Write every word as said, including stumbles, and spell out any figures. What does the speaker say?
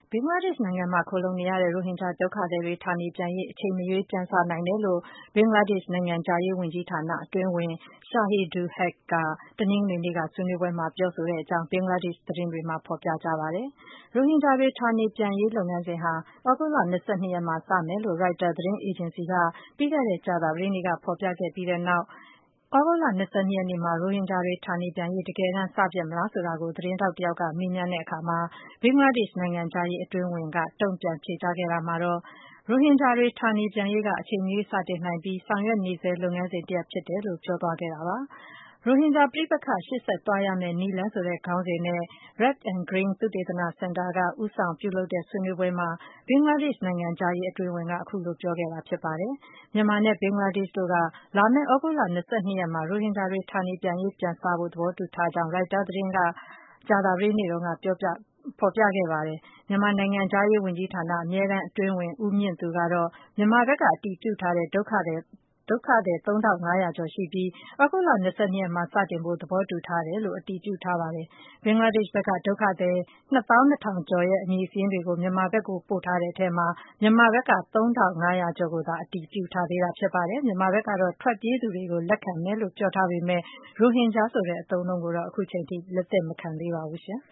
ဘင်္ဂလားဒေ့ရှ်နိုင်ငံမှာခိုလှုံနေရတဲ့ရိုဟင်ဂျာဒုက္ခသည်တွေဌာနေပြန်ရေးအချိန်မရွေးပြန်စနိုင်တယ်လို့ဘင်္ဂလားဒေ့ရှ်နိုင်ငံခြားရေးဝန်ကြီးဌာနအတွင်းဝန် Shahidul Haque ကတနင်္ဂနွေနေ့ကဆွေးနွေးပွဲမှာပြောဆိုတဲ့အကြောင်းဘင်္ဂလားဒေ့ရှ်သတင်းတွေမှာဖော်ပြကြပါတယ်။ ရိုဟင်ဂျာတွေဌာနေပြန်ရေးလုပ်ငန်းစဉ်ဟာသြဂုတ်လ၂၂ရက်မှာစမယ်လို့ ရိုက်တာသတင်းအေဂျင်စီကပြီးခဲ့တဲ့ကြာသပတေးနေ့ကဖော်ပြခဲ့ပြီးတဲ့နောက်သြဂုတ်လ၂၂ရက်နေ့မှာရိုဟင်ဂျာတွေဌာနေပြန်ရေးတကယ်တမ်းစဖြစ်မလားဆိုတာကိုသတင်းထောက်တယောက်ကမေးမြန်းတဲ့အခါမှာဘင်္ဂလားဒေ့ရှ်နိုင်ငံခြားရေးအတွင်းဝန်ကတုန့်ပြန်ဖြေကြားခဲ့တာမှာတော့ရိုဟင်ဂျာတွေဌာနေပြန်ရေးကအချိန်မရွေးစတင်နိုင်ပြီးဆောင်ရွက်နေဆဲလုပ်ငန်းစဉ်တရပ်ဖြစ်တယ်လို့ပြောသွားခဲ့တာပါ။ ရိုဟင်ဂျာပဋိပက္ခရှေ့ဆက်သွားရမယ့်နည်းလမ်းဆိုတဲ့ခေါင်းစဉ်နဲ့ Red and Green သုတေသနစင်တာကဦးဆောင်ပြုလုပ်တဲ့ဆွေးနွေးပွဲမှာဘင်္ဂလားဒေ့ရှ်နိုင်ငံခြားရေးအတွင်းဝန်ကအခုလိုပြောခဲ့တာဖြစ်ပါတယ်။ မြန်မာနဲ့ဘင်္ဂလားဒေ့ရှ်တို့ကလာမယ့်သြဂုတ်လ၂၂ရက်မှာရိုဟင်ဂျာတွေဌာနေပြန်ရေးပြန်စဖို့သဘောတူထားကြောင်းရိုက်တာသတင်းကကြာသပတေးနေ့တုန်းကပြောပြဖော်ပြခဲ့ပါတယ်။ မြန်မာနိုင်ငံခြားရေးဝန်ကြီးဌာနအမြဲတမ်းအတွင်းဝန်ဦးမြင့်သူကတော့မြန်မာဘက်ကအတည်ပြုထားတဲ့ဒုက္ခသည်ဒုက္ခသည်သုံးထောင့်ငါးရာကျော်ရှိပြီးသြဂုတ်လ၂၂ရက်မှာစတင်ဖို့သဘောတူထားတယ်လို့အတည်ပြုထားပါတယ်။ ဘင်္ဂလားဒေ့ရှ်ဘက်ကဒုက္ခသည်နှစ်သောင်းနှစ်ထောင်ကျော်ရဲ့အမည်စာရင်းတွေကိုမြန်မာဘက်ကိုပို့ထားတဲ့အထဲမှာမြန်မာဘက်ကသုံးထောင့်ငါးရာကျော်ကိုသာအတည်ပြုထားသေးတာဖြစ်ပါတယ်။ မြန်မာဘက်ကတော့ထွက်ပြေးသူတွေကိုလက်ခံမယ်လို့ပြောထားပေမဲ့ရိုဟင်ဂျာဆိုတဲ့အသုံးအနှုန်းကိုတော့အခုချိန်ထိလက်သင့်မခံသေးပါဘူးရှင်။